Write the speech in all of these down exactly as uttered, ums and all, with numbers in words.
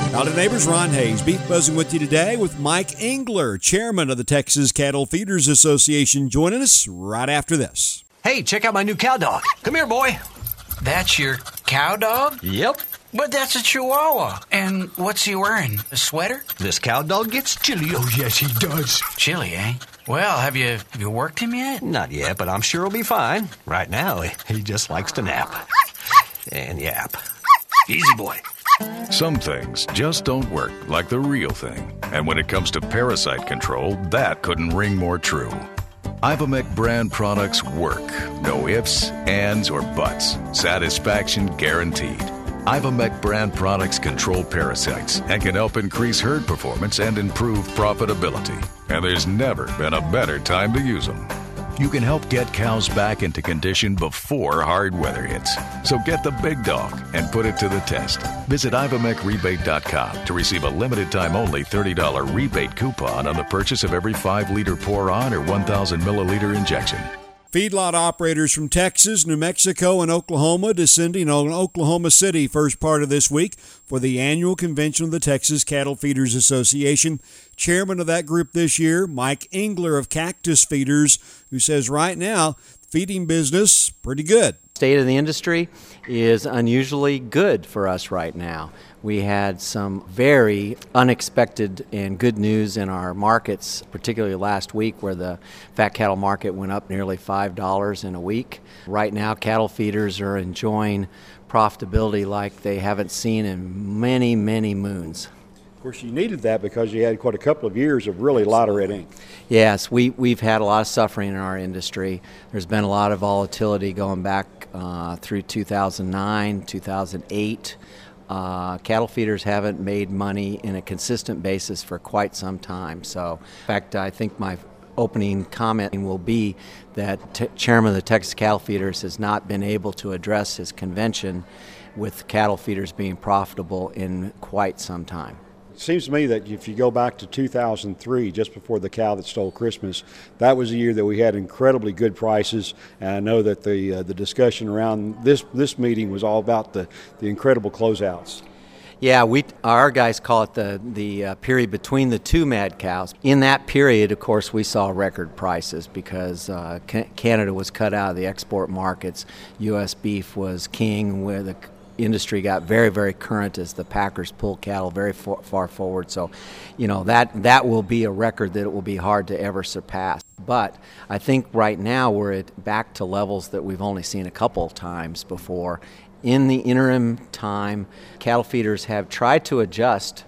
Howdy neighbors, Ron Hayes, Beef Buzzing with you today with Mike Engler, chairman of the Texas Cattle Feeders Association, joining us right after this. Hey, check out my new cow dog. Come here, boy. That's your cow dog? Yep. But that's a Chihuahua. And what's he wearing? A sweater? This cow dog gets chilly. Oh, yes, he does. Chilly, eh? Well, have you have you worked him yet? Not yet, but I'm sure he'll be fine. Right now, he just likes to nap. And yap. Easy, boy. Some things just don't work like the real thing. And when it comes to parasite control, that couldn't ring more true. Ivomec brand products work. No ifs, ands, or buts. Satisfaction guaranteed. Ivomec brand products control parasites and can help increase herd performance and improve profitability. And there's never been a better time to use them. You can help get cows back into condition before hard weather hits. So get the big dog and put it to the test. Visit Ivomec Rebate dot com to receive a limited time only thirty dollars rebate coupon on the purchase of every five liter pour-on or one thousand milliliter injection. Feedlot operators from Texas, New Mexico, and Oklahoma descending on Oklahoma City first part of this week for the annual convention of the Texas Cattle Feeders Association. Chairman of that group this year, Mike Engler of Cactus Feeders, who says right now, feeding business, pretty good. State of the industry is unusually good for us right now. We had some very unexpected and good news in our markets, particularly last week where the fat cattle market went up nearly five dollars in a week. Right now, cattle feeders are enjoying profitability like they haven't seen in many, many moons. Of course, you needed that because you had quite a couple of years of really light red ink. Yes, we, we've had a lot of suffering in our industry. There's been a lot of volatility going back uh, through two thousand nine, two thousand eight. Uh, cattle feeders haven't made money in a consistent basis for quite some time. So, in fact, I think my opening comment will be that t- Chairman of the Texas Cattle Feeders has not been able to address his convention with cattle feeders being profitable in quite some time. It seems to me that if you go back to two thousand three, just before the cow that stole Christmas, that was a year that we had incredibly good prices. And I know that the uh, the discussion around this this meeting was all about the, the incredible closeouts. Yeah, we our guys call it the the uh, period between the two mad cows. In that period, of course, we saw record prices because uh, Canada was cut out of the export markets. U S beef was king, where the industry got very, very current as the packers pulled cattle very far, far forward. So, you know, that that will be a record that it will be hard to ever surpass. But I think right now we're at back to levels that we've only seen a couple times before. In the interim time, cattle feeders have tried to adjust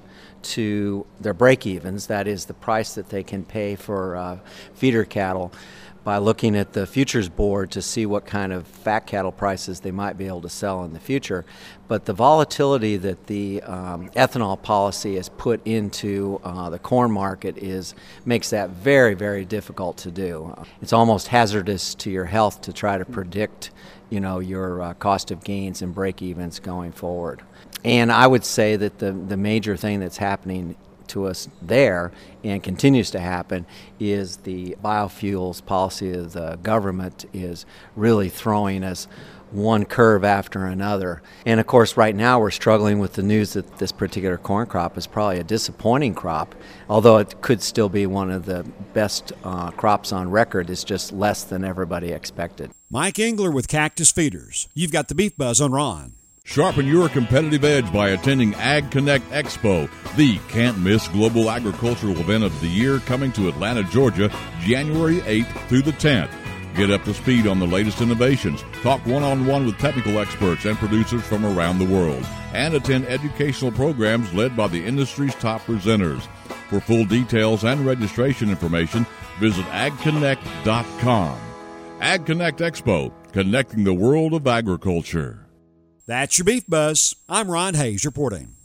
to their break-evens, that is the price that they can pay for uh, feeder cattle, by looking at the futures board to see what kind of fat cattle prices they might be able to sell in the future. But the volatility that the um, ethanol policy has put into uh, the corn market is makes that very, very difficult to do. It's almost hazardous to your health to try to predict, you know, your uh, cost of gains and break-evens going forward. And I would say that the, the major thing that's happening to us there and continues to happen is the biofuels policy of the government is really throwing us one curve after another. And of course right now we're struggling with the news that this particular corn crop is probably a disappointing crop, although it could still be one of the best uh, crops on record. It's just less than everybody expected. Mike Engler with Cactus Feeders. You've got the Beef Buzz on Ron. Sharpen your competitive edge by attending Ag Connect Expo, the can't-miss global agricultural event of the year, coming to Atlanta, Georgia, January eighth through the tenth. Get up to speed on the latest innovations, talk one-on-one with technical experts and producers from around the world, and attend educational programs led by the industry's top presenters. For full details and registration information, visit ag connect dot com. Ag Connect Expo, connecting the world of agriculture. That's your Beef Buzz. I'm Ron Hayes reporting.